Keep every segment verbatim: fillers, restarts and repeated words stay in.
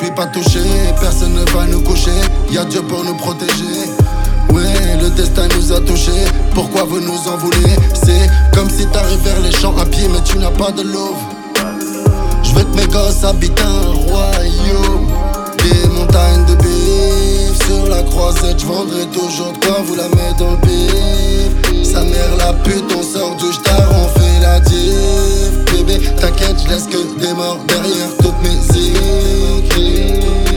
suis pas touché, personne ne va nous coucher, y'a Dieu pour nous protéger. Ouais, le destin nous a touchés, pourquoi vous nous en voulez? C'est comme si t'arrives vers les champs à pied mais tu n'as pas de louve. Je veux que mes gosses habitent un royaume, des montagnes de bif. Sur la croisette, je vendrai toujours de quoi vous la mettre dans le pif. Sa mère la pute, on sort du star, on fait la diff. Bébé, t'inquiète, je laisse que des morts derrière toutes mes écrits.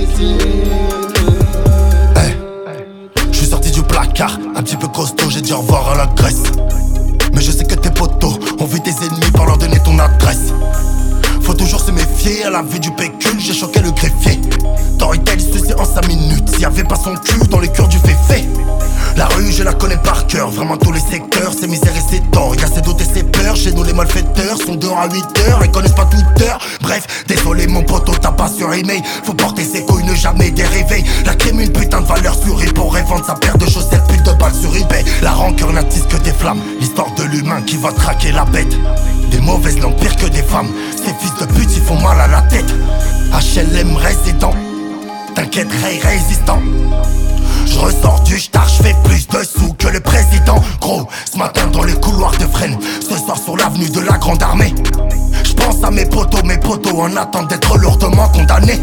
Hey, je suis sorti du placard, un petit peu costaud, j'ai dit au revoir à la Grèce. Mais je sais que tes potos ont vu tes ennemis pour leur donner ton adresse. Faut toujours se méfier, à la vue du pécule, j'ai choqué le greffier. Storytel, ceci en cinq minutes, s'il y avait pas son cul dans les cœurs du féfé. La rue, je la connais par cœur, vraiment tous les secteurs, c'est misère et c'est tort. Y'a ses doutes et ses peurs, chez nous les malfaiteurs sont dehors à huit heures, ils connaissent pas Twitter. Bref, désolé mon poteau, t'as pas sur email. Faut porter ses couilles, ne jamais dériver. La crème, une putain de valeur sur eBay pour revendre sa paire de chaussettes, pute de balles sur eBay. La rancœur n'attise que des flammes, l'histoire de l'humain qui va traquer la bête. Des mauvaises langues pire que des femmes, ces fils de pute ils font mal à la tête. H L M résident, t'inquiète Ray résistant. Je ressors du star, je fais plus de sous que le président. Gros, ce matin dans les couloirs de Fresnes, ce soir sur l'avenue de la Grande Armée. Je pense à mes potos, mes potos en attente d'être lourdement condamnés.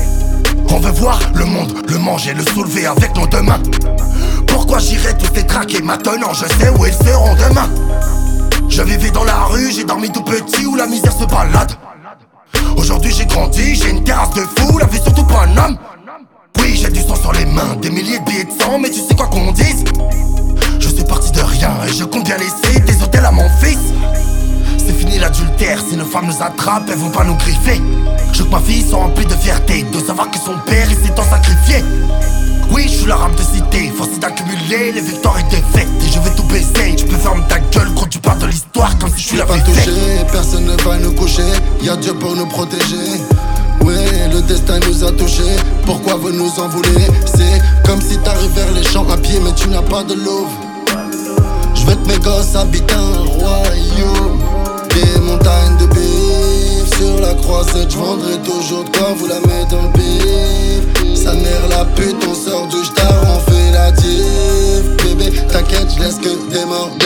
On veut voir le monde, le manger, le soulever avec nos deux mains. Pourquoi j'irai tous les traquer maintenant, je sais où ils seront demain. Je vivais dans la rue, j'ai dormi tout petit où la misère se balade. Aujourd'hui j'ai grandi, j'ai une terrasse de fou, la vie surtout pas un homme. Oui, j'ai du sang sur les mains, des milliers de billets de sang, mais tu sais quoi qu'on dise? Je suis parti de rien et je compte bien laisser des hôtels à mon fils. C'est fini l'adultère, si nos femmes nous attrapent, elles vont pas nous griffer. Je veux que ma fille soit remplie de fierté, de savoir que son père il s'est tant sacrifié. Oui, je suis la rame de cité, force d'accumuler les victoires et défaites. Et je vais tout baisser, tu peux fermer ta gueule quand tu parles de l'histoire comme si je suis la pas vérité. touché, personne ne va nous coucher, y'a Dieu pour nous protéger. Ouais, le destin nous a touchés, pourquoi vous nous en voulez? C'est comme si t'arrives vers les champs à pied mais tu n'as pas de louve. Je veux que mes gosses habitent un royaume, des montagnes de bif. Sur la croisette, je vendrai toujours de quoi vous la mettre dans le pif. Sa mère la pute, on sort du star, on fait la diff. Bébé, t'inquiète, je laisse que des morts